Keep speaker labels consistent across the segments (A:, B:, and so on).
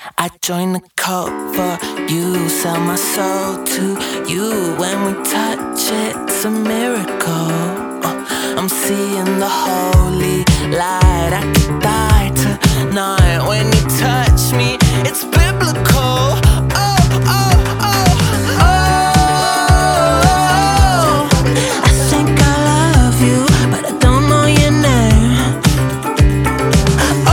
A: I join the cult for you, sell my soul to you. When we touch it, it's a miracle. I'm seeing the holy light. I could die tonight when you touch me. It's biblical. Oh, oh, oh, oh. I think I love you, but I don't know your name. Oh,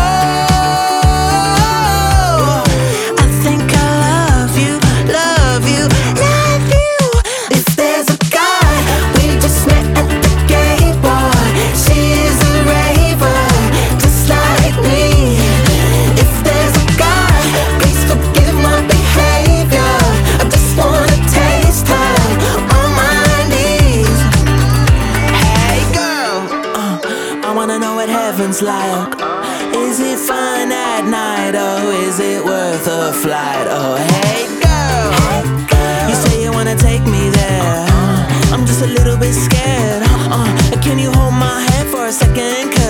A: I think I love you, love you, love you. If there's a guy we just met at the gay bar, she is a raver, just like me. If there's a guy, please forgive my behavior. I just wanna taste her on my knees. Hey girl, I wanna know what heaven's like. Is it fun at night? Oh, is it worth a flight? Oh, hey girl, you say you wanna take me there. I'm just a little bit scared. Can you hold my hand for a second?